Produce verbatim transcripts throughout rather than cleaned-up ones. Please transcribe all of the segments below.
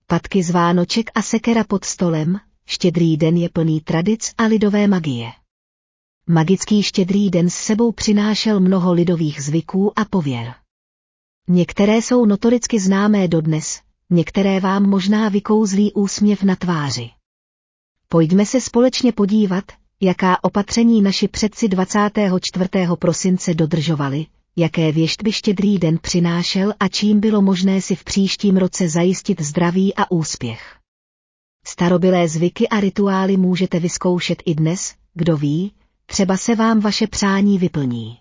Patky z Vánoček a sekera pod stolem, Štědrý den je plný tradic a lidové magie. Magický Štědrý den s sebou přinášel mnoho lidových zvyků a pověr. Některé jsou notoricky známé dodnes, některé vám možná vykouzlí úsměv na tváři. Pojďme se společně podívat, jaká opatření naši předci dvacátého čtvrtého prosince dodržovali, jaké věštby Štědrý den přinášel a čím bylo možné si v příštím roce zajistit zdraví a úspěch. Starobylé zvyky a rituály můžete vyzkoušet i dnes, kdo ví, třeba se vám vaše přání vyplní.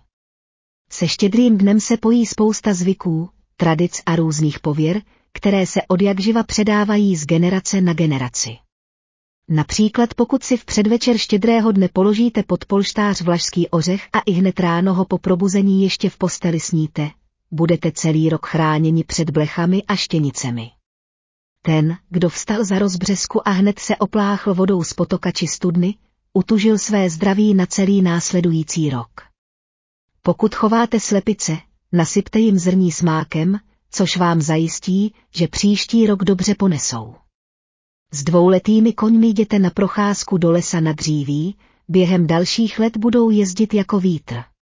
Se Štědrým dnem se pojí spousta zvyků, tradic a různých pověr, které se odjakživa předávají z generace na generaci. Například pokud si v předvečer Štědrého dne položíte pod polštář vlašský ořech a ihned ráno ho po probuzení ještě v posteli sníte, budete celý rok chráněni před blechami a štěnicemi. Ten, kdo vstal za rozbřesku a hned se opláchl vodou z potoka či studny, utužil své zdraví na celý následující rok. Pokud chováte slepice, nasypte jim zrní s mákem, což vám zajistí, že příští rok dobře ponesou. S dvouletými koňmi jděte na procházku do lesa na dříví, během dalších let budou jezdit jako vítr.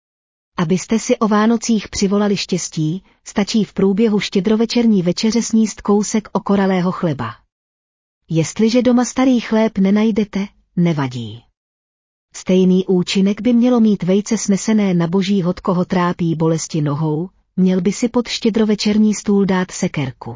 Abyste si o Vánocích přivolali štěstí, stačí v průběhu štědrovečerní večeře sníst kousek okoralého chleba. Jestliže doma starý chléb nenajdete, nevadí. Stejný účinek by mělo mít vejce snesené na boží hod, koho trápí bolesti nohou, měl by si pod štědrovečerní stůl dát sekerku.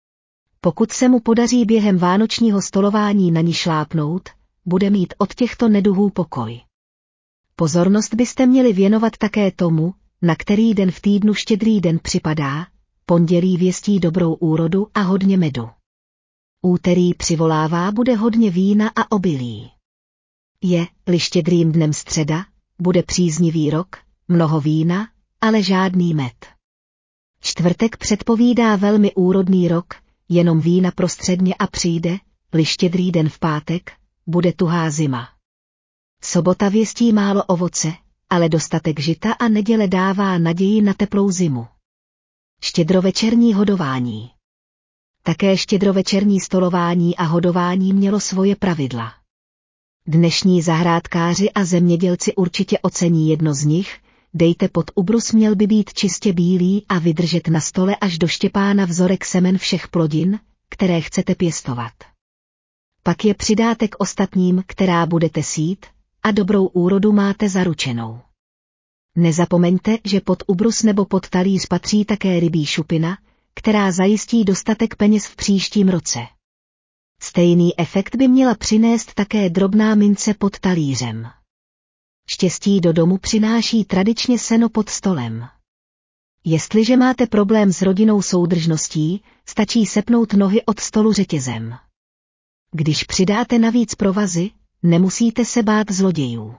Pokud se mu podaří během vánočního stolování na ní šlápnout, bude mít od těchto neduhů pokoj. Pozornost byste měli věnovat také tomu, na který den v týdnu Štědrý den připadá, pondělí věstí dobrou úrodu a hodně medu. Úterý přivolává bude hodně vína a obilí. Je-li Štědrým dnem středa, bude příznivý rok, mnoho vína, ale žádný med. Čtvrtek předpovídá velmi úrodný rok, jenom vína prostředně a přijde-li Štědrý den v pátek, bude tuhá zima. Sobota věstí málo ovoce, ale dostatek žita a neděle dává naději na teplou zimu. Štědrovečerní hodování. Také štědrovečerní stolování a hodování mělo svoje pravidla. Dnešní zahrádkáři a zemědělci určitě ocení jedno z nich, dejte pod ubrus měl by být čistě bílý a vydržet na stole až do štěpána vzorek semen všech plodin, které chcete pěstovat. Pak je přidáte k ostatním, která budete sít, a dobrou úrodu máte zaručenou. Nezapomeňte, že pod ubrus nebo pod talíř patří také rybí šupina, která zajistí dostatek peněz v příštím roce. Stejný efekt by měla přinést také drobná mince pod talířem. Štěstí do domu přináší tradičně seno pod stolem. Jestliže máte problém s rodinnou soudržností, stačí sepnout nohy od stolu řetězem. Když přidáte navíc provazy, nemusíte se bát zlodějů.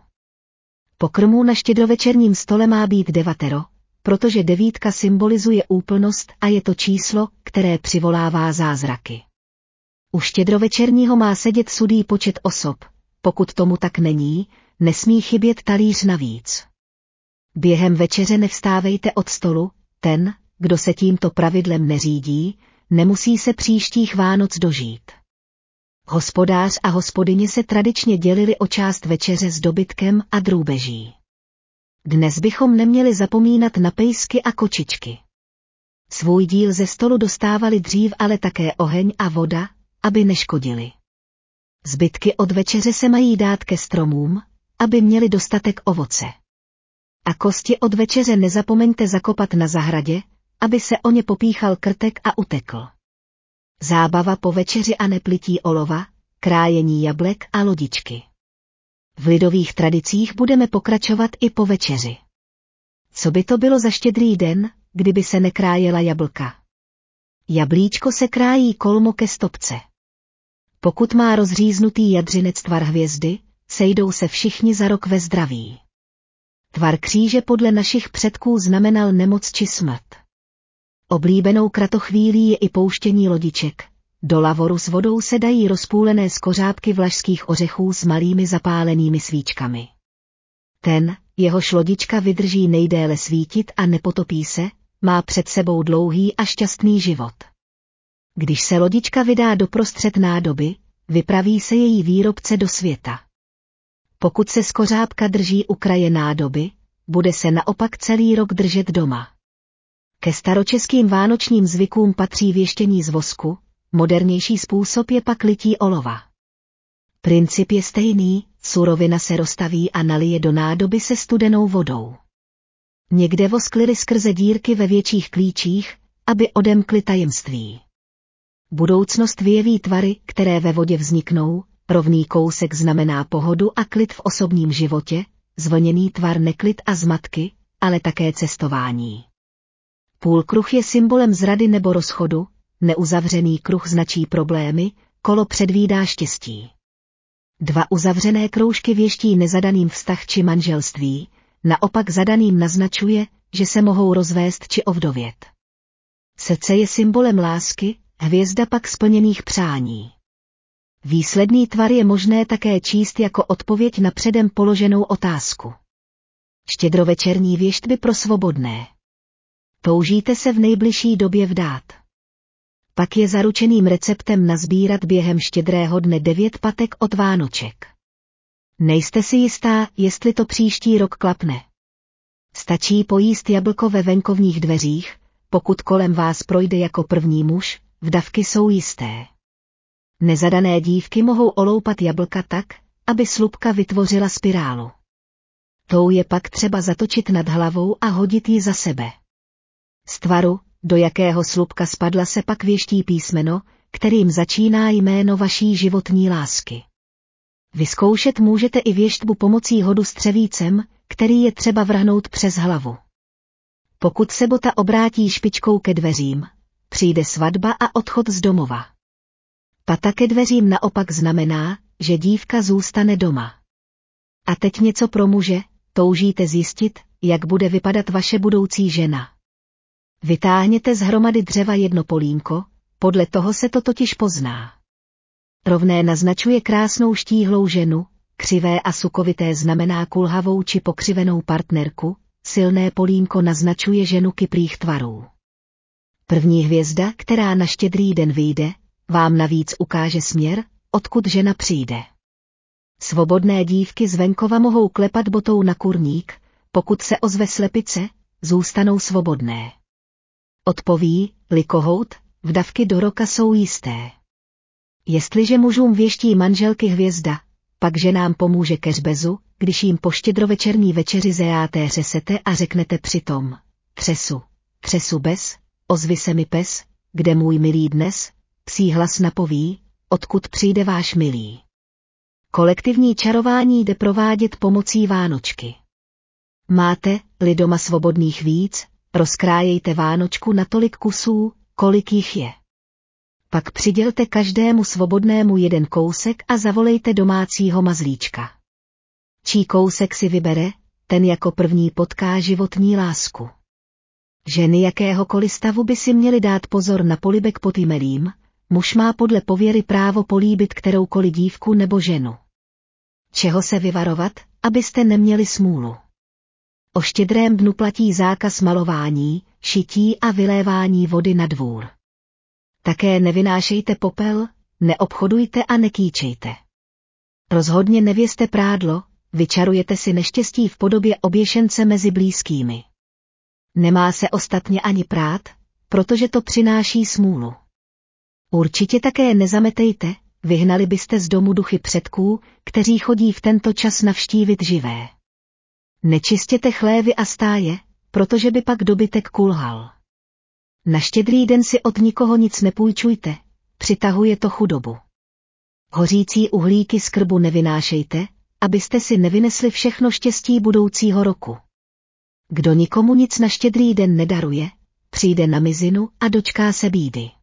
Pokrmů na štědrovečerním stole má být devatero, protože devítka symbolizuje úplnost a je to číslo, které přivolává zázraky. U štědrovečerního má sedět sudý počet osob, pokud tomu tak není, nesmí chybět talíř navíc. Během večeře nevstávejte od stolu, ten, kdo se tímto pravidlem neřídí, nemusí se příštích Vánoc dožít. Hospodář a hospodyně se tradičně dělili o část večeře s dobytkem a drůbeží. Dnes bychom neměli zapomínat na pejsky a kočičky. Svůj díl ze stolu dostávali dřív ale také oheň a voda, aby neškodili. Zbytky od večeře se mají dát ke stromům, aby měli dostatek ovoce. A kosti od večeře nezapomeňte zakopat na zahradě, aby se o ně popíchal krtek a utekl. Zábava po večeři a neplití olova, krájení jablek a lodičky. V lidových tradicích budeme pokračovat i po večeři. Co by to bylo za Štědrý den, kdyby se nekrájela jablka? Jablíčko se krájí kolmo ke stopce. Pokud má rozříznutý jadřinec tvar hvězdy, sejdou se všichni za rok ve zdraví. Tvar kříže podle našich předků znamenal nemoc či smrt. Oblíbenou kratochvílí je i pouštění lodiček. Do lavoru s vodou se dají rozpůlené skořápky vlašských ořechů s malými zapálenými svíčkami. Ten, jehož lodička vydrží nejdéle svítit a nepotopí se, má před sebou dlouhý a šťastný život. Když se lodička vydá doprostřed nádoby, vypraví se její výrobce do světa. Pokud se skořápka drží u kraje nádoby, bude se naopak celý rok držet doma. Ke staročeským vánočním zvykům patří věštění z vosku, modernější způsob je pak lití olova. Princip je stejný, surovina se roztaví a nalije do nádoby se studenou vodou. Někde vosk lili skrze dírky ve větších klíčích, aby odemkli tajemství. Budoucnost vyjeví tvary, které ve vodě vzniknou, rovný kousek znamená pohodu a klid v osobním životě, zvlněný tvar neklid a zmatky, ale také cestování. Půlkruh je symbolem zrady nebo rozchodu, neuzavřený kruh značí problémy, kolo předvídá štěstí. Dva uzavřené kroužky věští nezadaným vztah či manželství, naopak zadaným naznačuje, že se mohou rozvést či ovdovět. Srdce je symbolem lásky, hvězda pak splněných přání. Výsledný tvar je možné také číst jako odpověď na předem položenou otázku. Štědrovečerní věštby pro svobodné. Toužíte se v nejbližší době vdát. Pak je zaručeným receptem nazbírat během štědrého dne devět patek od Vánoček. Nejste si jistá, jestli to příští rok klapne. Stačí pojíst jablko ve venkovních dveřích, pokud kolem vás projde jako první muž, vdavky jsou jisté. Nezadané dívky mohou oloupat jablka tak, aby slupka vytvořila spirálu. Tou je pak třeba zatočit nad hlavou a hodit ji za sebe. Z tvaru, do jakého slupka spadla, se pak věští písmeno, kterým začíná jméno vaší životní lásky. Vyzkoušet můžete i věštbu pomocí hodu střevícem, který je třeba vrhnout přes hlavu. Pokud se bota obrátí špičkou ke dveřím, přijde svatba a odchod z domova. Pata ke dveřím naopak znamená, že dívka zůstane doma. A teď něco pro muže, toužíte zjistit, jak bude vypadat vaše budoucí žena. Vytáhněte z hromady dřeva jedno polínko, podle toho se to totiž pozná. Rovné naznačuje krásnou štíhlou ženu, křivé a sukovité znamená kulhavou či pokřivenou partnerku, silné polínko naznačuje ženu kyprých tvarů. První hvězda, která na štědrý den vyjde, vám navíc ukáže směr, odkud žena přijde. Svobodné dívky z venkova mohou klepat botou na kurník, pokud se ozve slepice, zůstanou svobodné. Odpoví-li kohout, vdavky do roka jsou jisté. Jestliže mužům věští manželky hvězda, pak ženám pomůže keřbezu, když jim po štědrovečerní večeři zejáté řesete a řeknete přitom: třesu, třesu bez, ozvi se mi pes, kde můj milý dnes, psí hlas napoví, odkud přijde váš milý. Kolektivní čarování jde provádět pomocí Vánočky. Máte-li doma svobodných víc, rozkrájejte Vánočku na tolik kusů, kolik jich je. Pak přidělte každému svobodnému jeden kousek a zavolejte domácího mazlíčka. Čí kousek si vybere, ten jako první potká životní lásku. Ženy jakéhokoliv stavu by si měly dát pozor na polibek pod jmelím, muž má podle pověry právo políbit kteroukoliv dívku nebo ženu. Čeho se vyvarovat, abyste neměli smůlu? O štědrém dnu platí zákaz malování, šití a vylévání vody na dvůr. Také nevynášejte popel, neobchodujte a nekýčejte. Rozhodně nevězte prádlo, vyčarujete si neštěstí v podobě oběšence mezi blízkými. Nemá se ostatně ani prát, protože to přináší smůlu. Určitě také nezametejte, vyhnali byste z domu duchy předků, kteří chodí v tento čas navštívit živé. Nečistěte chlévy a stáje, protože by pak dobytek kulhal. Na štědrý den si od nikoho nic nepůjčujte, přitahuje to chudobu. Hořící uhlíky z krbu nevynášejte, abyste si nevynesli všechno štěstí budoucího roku. Kdo nikomu nic na štědrý den nedaruje, přijde na mizinu a dočká se bídy.